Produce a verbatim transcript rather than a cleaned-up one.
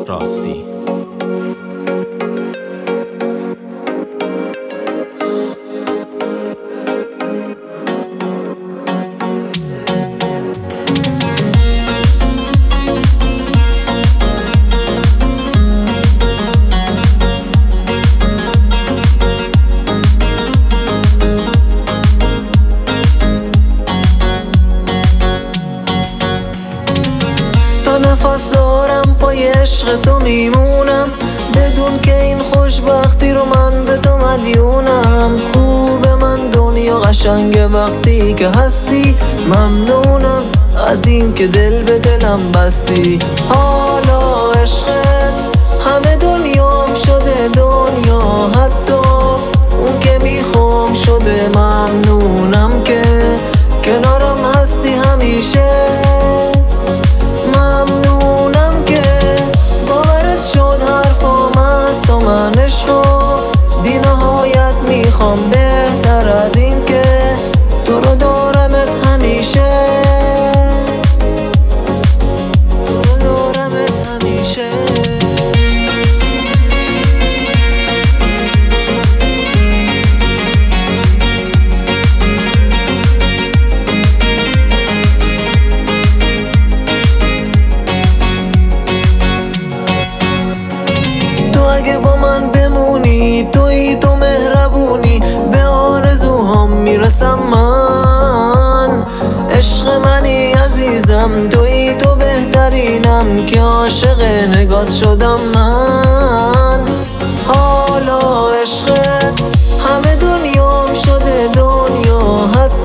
راستی. نفس دارم پای عشق تو میمونم، بدون که این خوشبختی رو من به تو مدیونم. خوب من دنیا قشنگه وقتی که هستی، ممنونم از این که دل به دلم بستی. حالا عشقت همه دنیام شده دنیا، حتی اون که میخوام شده. ممنونم که کنارم هستی همیشه، ممنونم که باورت شد حرفام از تو. من عشقو بی نهایت میخوام، بهتر از این که تو رو دارمت همیشه، تو رو دارمت همیشه. اگه با من بمونی، تویی تو مهربونی، به آرزوهام میرسم من. عشق منی عزیزم، تویی تو بهترینم، که عاشق نگات شدم من. حالا عشقت همه دنیام شده دنیا، حتی